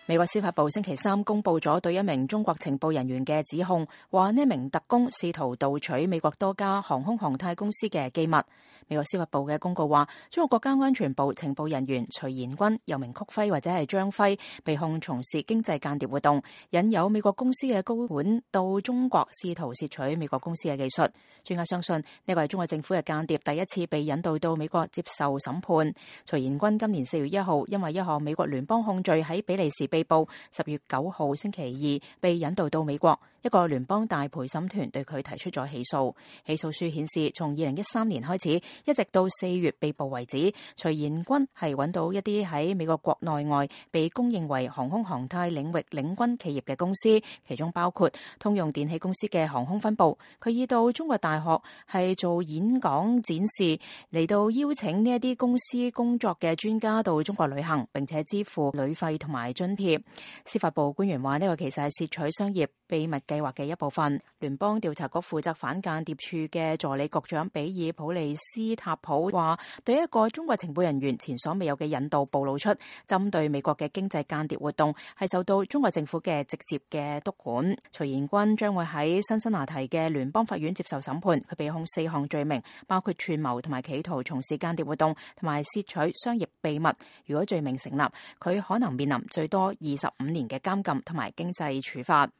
美國司法部星期三公布咗對一名中國情報人員嘅指控，話呢名特工試圖盜取美國多家航空航太公司嘅機密。美國司法部嘅公告話，中國國家安全部情報人員徐延軍，又名曲輝或者係張輝，被控從事經濟間諜活動，引誘美國公司嘅高管到中國試圖竊取美國公司嘅技術。專家相信呢個係中國政府嘅間諜第一次被引渡到美國接受審判。徐延軍今年4月1號因為一項美國聯邦控罪喺比利時被捕，10月9號星期二被引渡到美國，一個聯邦大陪審團對佢提出咗起訴。起訴書顯示，從2013年開始，一直到4月被捕為止，徐延軍係揾到一啲喺美國國內外被公認為航空航太領域領軍企業嘅公司，其中包括通用電氣公司嘅航空分部。佢以到中國大學係做演講展示，嚟到邀請呢一啲公司工作嘅專家到中國旅行，並且支付旅費同埋津貼。司法部官員話，呢個其實係竊取商業秘密計劃嘅一部分。聯邦調查局負責反間諜處嘅助理局長比爾普利斯塔普話，對一個中國情報人員前所未有嘅引渡暴露出針對美國嘅經濟間諜活動係受到中國政府嘅直接嘅督管。徐延軍將會喺辛辛那提嘅聯邦法院接受審判，佢被控4項罪名，包括串謀同埋企圖從事間諜活動同埋竊取商業秘密。如果罪名成立，佢可能面臨最多25年嘅監禁同埋經濟處罰。